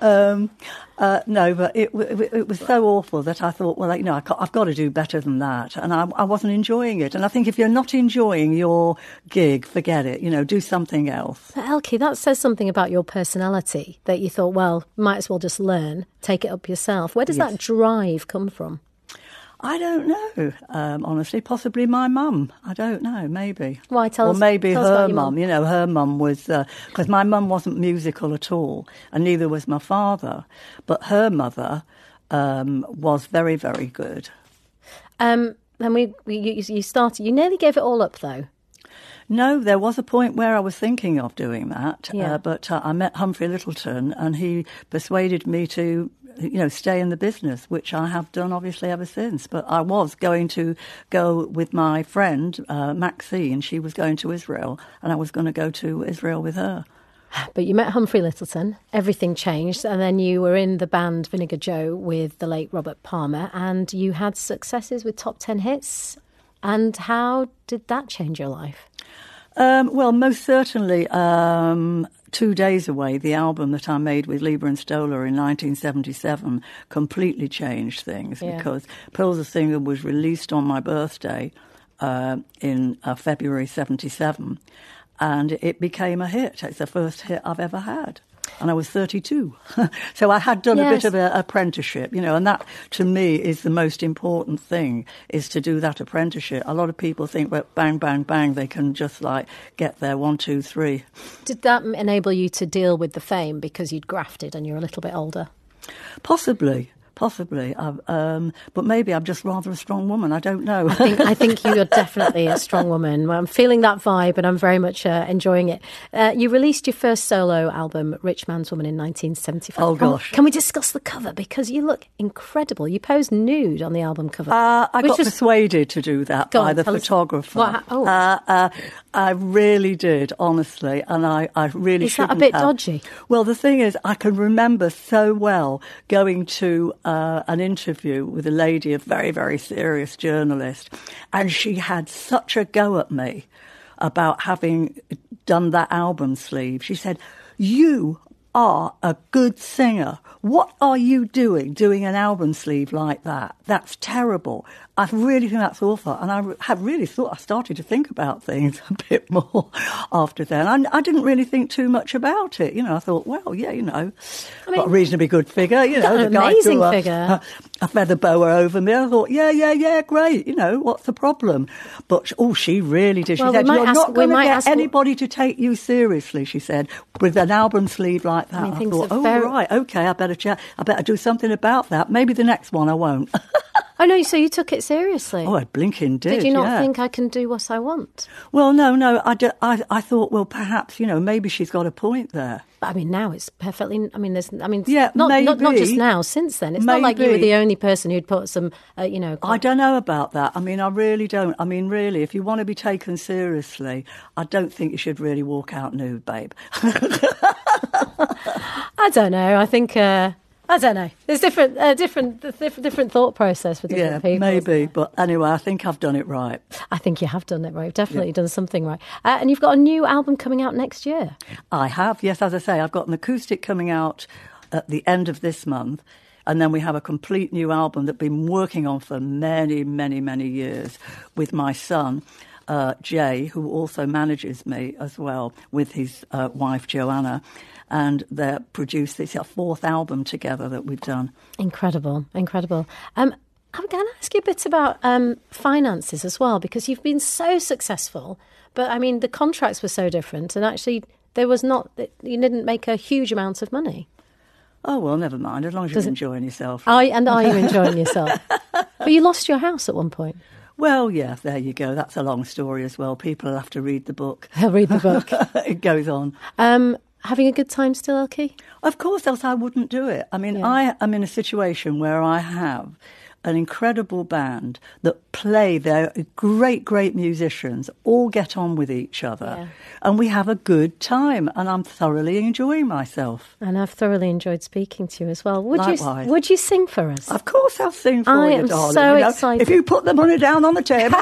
No, but it was so awful that I thought, well, I've got to do better than that. And I wasn't enjoying it. And I think if you're not enjoying your gig, forget it, do something else. But Elkie, that says something about your personality, that you thought, well, might as well just learn, take it up yourself. Where does that drive come from? I don't know, honestly. Possibly my mum. I don't know, maybe. Why, tell us? Or maybe tell her mum. Her mum was... Because my mum wasn't musical at all, and neither was my father. But her mother was very, very good. Then you started... You nearly gave it all up, though. No, there was a point where I was thinking of doing that, yeah. But I met Humphrey Littleton, and he persuaded me to... stay in the business, which I have done obviously ever since. But I was going to go with my friend, Maxine. She was going to Israel, and I was going to go to Israel with her. But you met Humphrey Littleton, everything changed, and then you were in the band Vinegar Joe with the late Robert Palmer, and you had successes with top 10 hits. And how did that change your life? Well, most certainly... 2 Days Away, the album that I made with Lieber and Stoller in 1977, completely changed things because Pearls of Singer was released on my birthday in February 77. and it became a hit. It's the first hit I've ever had. And I was 32. So I had done a bit of an apprenticeship, and that to me is the most important thing, is to do that apprenticeship. A lot of people think, well, bang, bang, bang, they can just get there, 1, 2, 3. Did that enable you to deal with the fame because you'd grafted and you're a little bit older? Possibly. But maybe I'm just rather a strong woman. I don't know. I think you are definitely a strong woman. I'm feeling that vibe, and I'm very much enjoying it. You released your first solo album, Rich Man's Woman, in 1975. Oh, gosh. Can we discuss the cover? Because you look incredible. You posed nude on the album cover. I got persuaded to do that by the photographer. I really did, honestly, and I really shouldn't have. Is that a bit dodgy? Well, the thing is, I can remember so well going to an interview with a lady, a very, very serious journalist, and she had such a go at me about having done that album sleeve. She said, "You are a good singer. What are you doing an album sleeve like that? That's terrible." I really think that's awful. And I have really I started to think about things a bit more after then. I didn't really think too much about it. I thought, well, got a reasonably good figure. The guy amazing threw figure. A feather boa over me. I thought, yeah, great. What's the problem? But, she really did. She said, you're not going to get anybody to take you seriously, she said, with an album sleeve like that. I thought, right, okay, I better do something about that. Maybe the next one I won't. Oh, no, so you took it seriously? Oh, I blinking did. Did you not think I can do what I want? Well, no, I thought, well, perhaps, maybe she's got a point there. But, now it's perfectly, not just now, since then. It's maybe. Not like you were the only person who'd put some, I don't know about that. I really don't. Really, if you want to be taken seriously, I don't think you should really walk out nude, babe. I don't know. I think... I don't know. There's different thought process for different people. Yeah, maybe. But anyway, I think I've done it right. I think you have done it right. You've definitely done something right. And you've got a new album coming out next year. I have, yes. As I say, I've got an acoustic coming out at the end of this month. And then we have a complete new album that I've been working on for many, many, many years with my son, Jay, who also manages me as well, with his wife, Joanna. And they produced this fourth album together that we've done. Incredible. I'm going to ask you a bit about finances as well, because you've been so successful. But, the contracts were so different. And actually, you didn't make a huge amount of money. Oh, well, never mind, as long as you're enjoying yourself. Are you enjoying yourself? But you lost your house at one point. Well, yeah, there you go. That's a long story as well. People will have to read the book. They'll read the book. It goes on. Having a good time still, Elkie? Of course, else I wouldn't do it. I am in a situation where I have an incredible band that play. They're great, great musicians, all get on with each other, and we have a good time, and I'm thoroughly enjoying myself. And I've thoroughly enjoyed speaking to you as well. Likewise. Would you sing for us? Of course I'll sing for you, darling. I am so excited. If you put the money down on the table,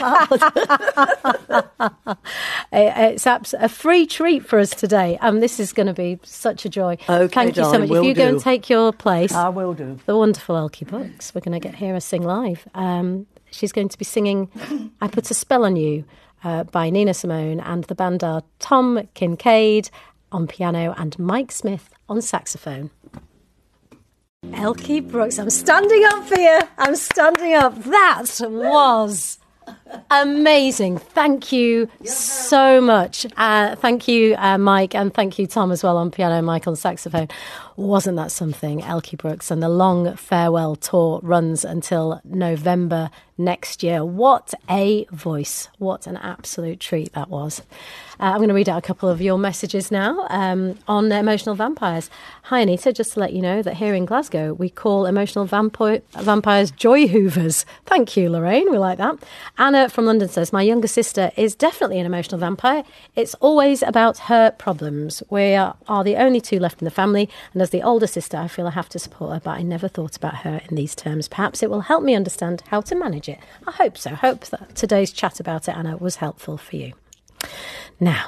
it's a free treat for us today. This is going to be such a joy. Okay, thank you so darling, much. If you go and take your place, I will do. The wonderful Elkie Brooks. We're going to get her sing live. She's going to be singing I Put a Spell on You by Nina Simone, and the band are Tom Kincaid on piano and Mike Smith on saxophone. Elkie Brooks, I'm standing up for you. I'm standing up. That was amazing. Thank you so much. Thank you, Mike, and thank you, Tom, as well, on piano, Mike on saxophone. Wasn't that something? Elkie Brooks, and the long farewell tour runs until November next year. What a voice. What an absolute treat that was. I'm going to read out a couple of your messages now on Emotional Vampires. Hi, Anita. Just to let you know that here in Glasgow, we call emotional vampires joy hoovers. Thank you, Lorraine. We like that. Anna from London says, my younger sister is definitely an emotional vampire. It's always about her problems. We are the only two left in the family, and as the older sister, I feel I have to support her, but I never thought about her in these terms. Perhaps it will help me understand how to manage it. I hope so. Hope that today's chat about it, Anna, was helpful for you. Now,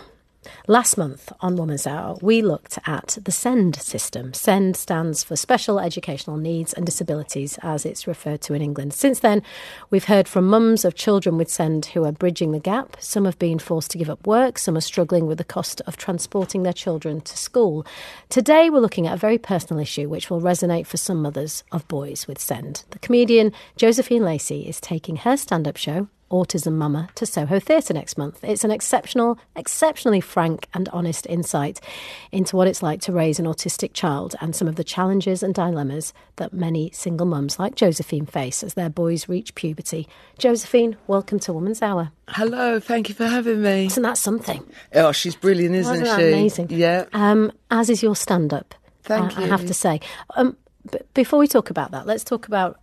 Last month on Woman's Hour, we looked at the SEND system. SEND stands for Special Educational Needs and Disabilities, as it's referred to in England. Since then, we've heard from mums of children with SEND who are bridging the gap. Some have been forced to give up work. Some are struggling with the cost of transporting their children to school. Today, we're looking at a very personal issue which will resonate for some mothers of boys with SEND. The comedian Josephine Lacey is taking her stand-up show, Autism Mama, to Soho Theatre next month. It's an exceptionally frank and honest insight into what it's like to raise an autistic child and some of the challenges and dilemmas that many single mums like Josephine face as their boys reach puberty. Josephine, welcome to Woman's Hour. Hello, thank you for having me. Isn't that something? Oh, she's brilliant, isn't Wasn't she? that amazing? Yeah. As is your stand-up. Thank you. I have to say. But before we talk about that, let's talk about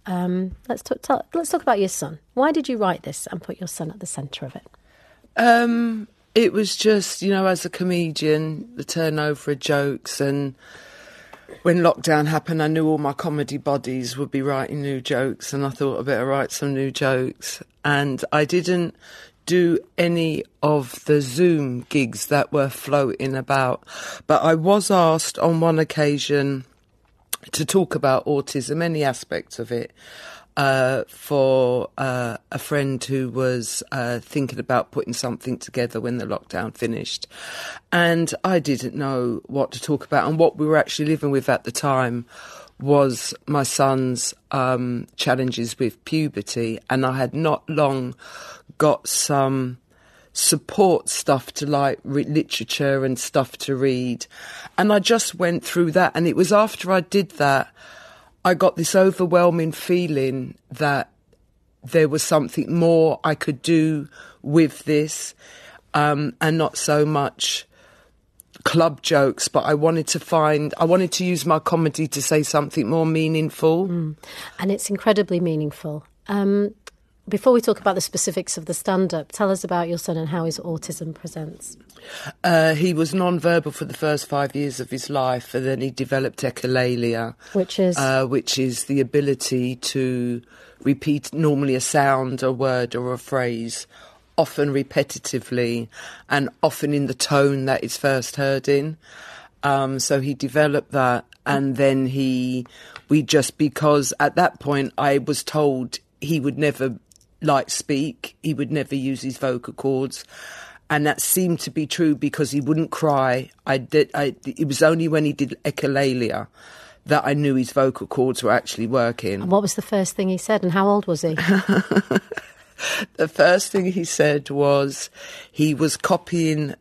your son. Why did you write this and put your son at the centre of it? It was just, as a comedian, the turnover of jokes, and when lockdown happened, I knew all my comedy buddies would be writing new jokes, and I thought I better write some new jokes. And I didn't do any of the Zoom gigs that were floating about, but I was asked on one occasion to talk about autism, any aspects of it, for a friend who was thinking about putting something together when the lockdown finished. And I didn't know what to talk about. And what we were actually living with at the time was my son's challenges with puberty. And I had not long got some support stuff to literature and stuff to read, and I just went through that. And it was after I did that I got this overwhelming feeling that there was something more I could do with this, and not so much club jokes, but I wanted to use my comedy to say something more meaningful. And it's incredibly meaningful. Before we talk about the specifics of the stand-up, tell us about your son and how his autism presents. He was non-verbal for the first 5 years of his life, and then he developed echolalia, which is the ability to repeat normally a sound, a word or a phrase, often repetitively and often in the tone that it's first heard in. So he developed that, and then because at that point I was told he would never speak, he would never use his vocal cords, and that seemed to be true because he wouldn't cry. It was only when he did echolalia that I knew his vocal cords were actually working. And what was the first thing he said, and how old was he? The first thing he said was he was copying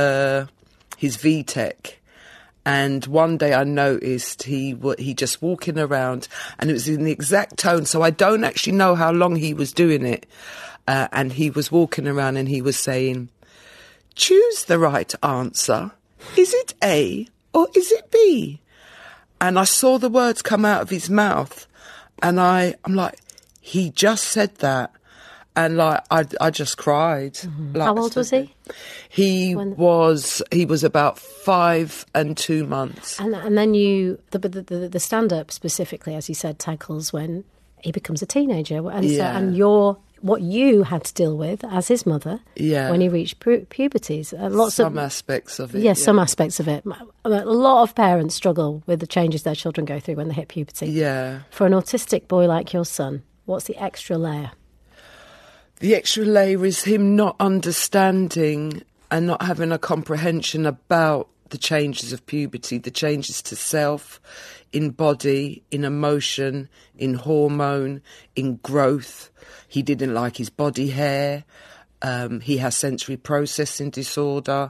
his VTech. And one day I noticed he just walking around, and it was in the exact tone. So I don't actually know how long he was doing it. And he was walking around and he was saying, "Choose the right answer. Is it A or is it B?" And I saw the words come out of his mouth, and I'm like, he just said that. And I just cried. Mm-hmm. How old was he? He was about 5 and 2 months. And then the stand-up specifically, as you said, tackles when he becomes a teenager, and what you had to deal with as his mother when he reached puberty. Some aspects of it. Yes, some aspects of it. A lot of parents struggle with the changes their children go through when they hit puberty. Yeah. For an autistic boy like your son, what's the extra layer? The extra layer is him not understanding and not having a comprehension about the changes of puberty, the changes to self, in body, in emotion, in hormone, in growth. He didn't like his body hair. He has sensory processing disorder.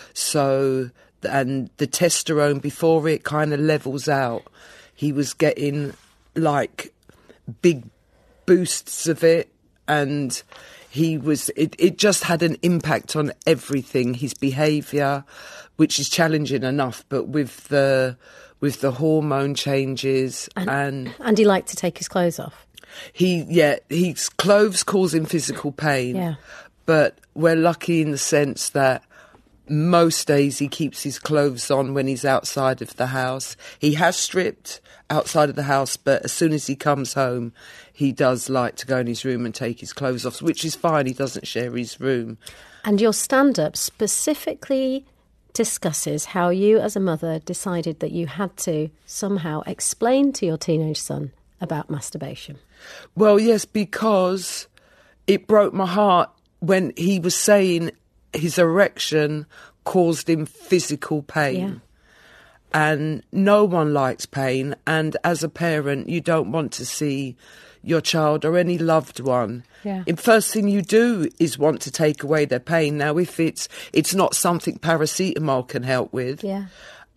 And the testosterone before it kind of levels out. He was getting big boosts of it. And it just had an impact on everything, his behaviour, which is challenging enough, but with the hormone changes and he liked to take his clothes off. His clothes cause him physical pain. Yeah. But we're lucky in the sense that most days he keeps his clothes on when he's outside of the house. He has stripped outside of the house, but as soon as he comes home, he does like to go in his room and take his clothes off, which is fine. He doesn't share his room. And your stand-up specifically discusses how you as a mother decided that you had to somehow explain to your teenage son about masturbation. Well, yes, because it broke my heart when he was saying his erection caused him physical pain. Yeah. And no one likes pain. And as a parent, you don't want to see your child or any loved one. Yeah. The first thing you do is want to take away their pain. Now, if it's not something paracetamol can help with. Yeah.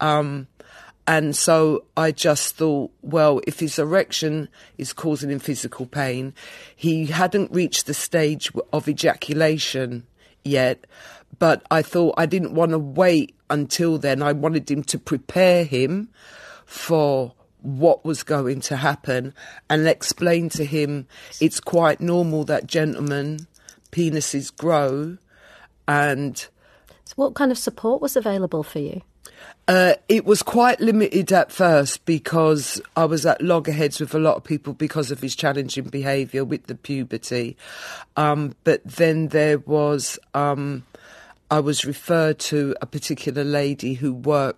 And so I just thought, well, if his erection is causing him physical pain, he hadn't reached the stage of ejaculation yet. But I thought I didn't want to wait until then. I wanted him to prepare him for what was going to happen and explain to him it's quite normal that gentlemen penises grow. And so what kind of support was available for you? It was quite limited at first because I was at loggerheads with a lot of people because of his challenging behaviour with the puberty. But then there was, I was referred to a particular lady who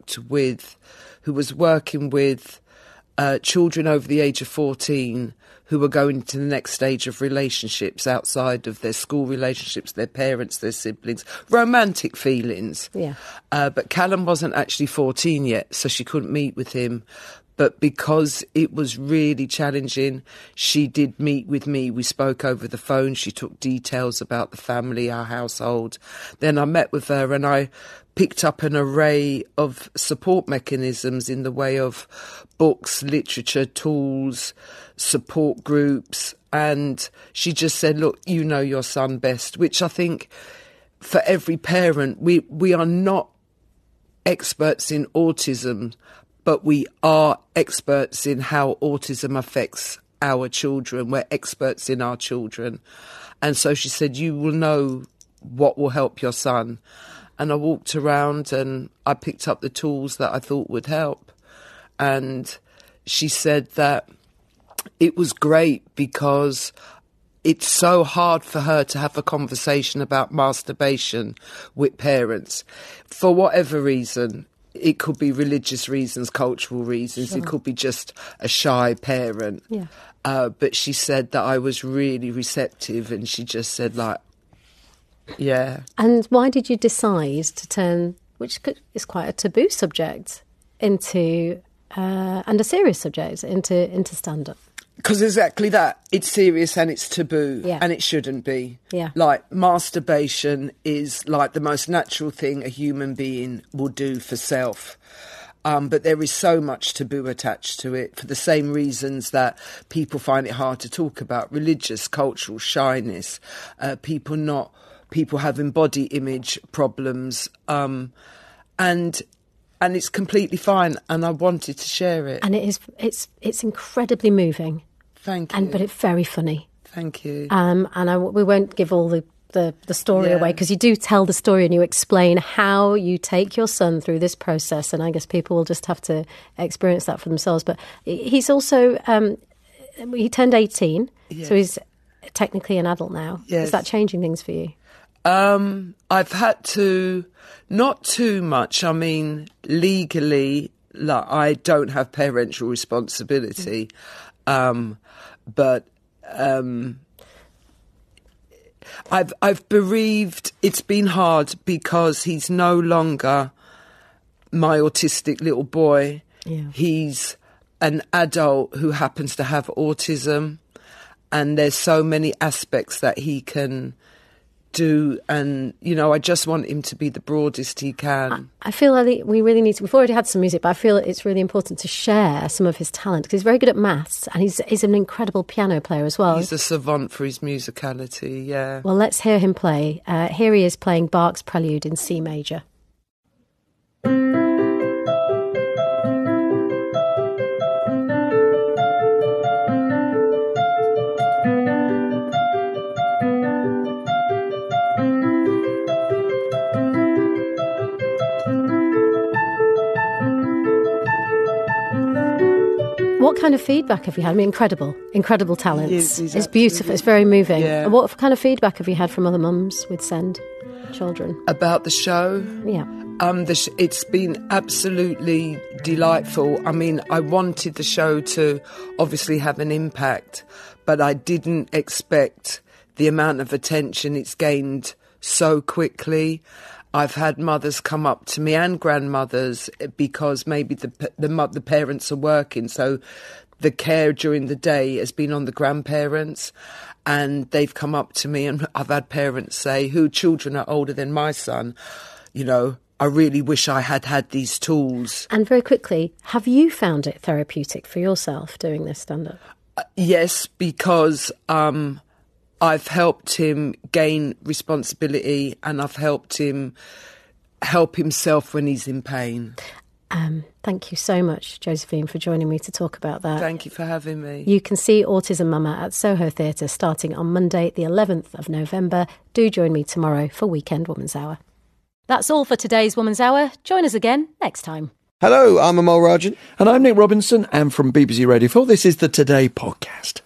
was working with children over the age of 14 who were going to the next stage of relationships outside of their school relationships, their parents, their siblings, romantic feelings. Yeah. But Callum wasn't actually 14 yet, so she couldn't meet with him. But because it was really challenging, she did meet with me. We spoke over the phone. She took details about the family, our household. Then I met with her and I picked up an array of support mechanisms in the way of books, literature, tools, support groups. And she just said, look, you know your son best, which I think for every parent, we are not experts in autism, but we are experts in how autism affects our children. We're experts in our children. And so she said, you will know what will help your son. And I walked around and I picked up the tools that I thought would help. And she said that it was great because it's so hard for her to have a conversation about masturbation with parents. For whatever reason, it could be religious reasons, cultural reasons. Sure. It could be just a shy parent. Yeah. But she said that I was really receptive and she just said, like, yeah. And why did you decide to turn, which is quite a taboo subject, into and a serious subject, into stand-up? Because exactly that. It's serious and it's taboo. Yeah. And it shouldn't be. Yeah. Like, masturbation is like the most natural thing a human being will do for self. But there is so much taboo attached to it for the same reasons that people find it hard to talk about. Religious, cultural, shyness, people having body image problems. And it's completely fine. And I wanted to share it. And it's incredibly moving. Thank you. But it's very funny. Thank you. We won't give all the story away, because you do tell the story and you explain how you take your son through this process, and I guess people will just have to experience that for themselves. But he's also he turned 18, so he's technically an adult now. Yes. Is that changing things for you? I've had to, not too much. I mean, legally, like, I don't have parental responsibility, but I've bereaved. It's been hard because he's no longer my autistic little boy. Yeah. He's an adult who happens to have autism, and there's so many aspects that he can do, and I just want him to be the broadest he can. I feel like we really need to. We've already had some music, but I feel it's really important to share some of his talent, because he's very good at maths and he's an incredible piano player as well. He's a savant for his musicality. Yeah. Well, let's hear him play. Here he is playing Bach's Prelude in C major. What kind of feedback have you had? I mean, incredible talents. It's beautiful. It's very moving. Yeah. What kind of feedback have you had from other mums with SEND children? About the show? Yeah. It's been absolutely delightful. I mean, I wanted the show to obviously have an impact, but I didn't expect the amount of attention it's gained so quickly. I've had mothers come up to me and grandmothers because maybe the parents are working, so the care during the day has been on the grandparents, and they've come up to me, and I've had parents say, who children are older than my son, you know, I really wish I had these tools. And very quickly, have you found it therapeutic for yourself doing this stand-up? Yes, because I've helped him gain responsibility, and I've helped him help himself when he's in pain. Thank you so much, Josephine, for joining me to talk about that. Thank you for having me. You can see Autism Mama at Soho Theatre starting on Monday, the 11th of November. Do join me tomorrow for Weekend Woman's Hour. That's all for today's Woman's Hour. Join us again next time. Hello, I'm Amal Rajan. And I'm Nick Robinson, and from BBC Radio 4, this is the Today podcast.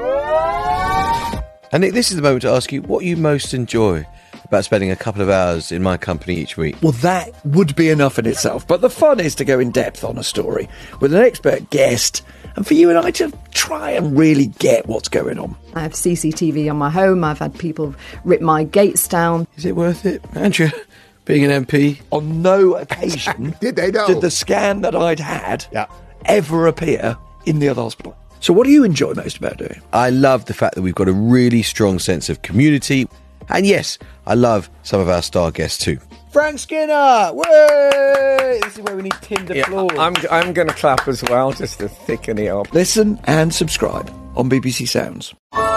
And Nick, this is the moment to ask you what you most enjoy about spending a couple of hours in my company each week. Well, that would be enough in itself, but the fun is to go in depth on a story with an expert guest, and for you and I to try and really get what's going on. I have CCTV on my home. I've had people rip my gates down. Is it worth it, Andrew? Being an MP? On no occasion did the scan that I'd had ever appear in the other hospital. So what do you enjoy most about doing? I love the fact that we've got a really strong sense of community. And yes, I love some of our star guests too. Frank Skinner! Way! This is where we need tinned applause. I'm going to clap as well, just to thicken it up. Listen and subscribe on BBC Sounds.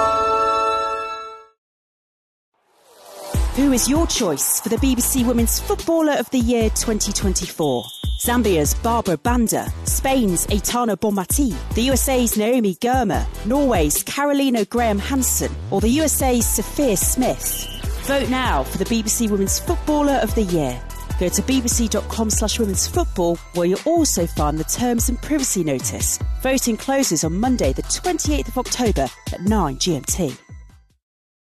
Who is your choice for the BBC Women's Footballer of the Year 2024? Zambia's Barbara Banda, Spain's Aitana Bonmati, the USA's Naomi Girma, Norway's Carolina Graham Hansen, or the USA's Sophia Smith? Vote now for the BBC Women's Footballer of the Year. Go to bbc.com/women's football, where you'll also find the terms and privacy notice. Voting closes on Monday, the 28th of October at 9 GMT.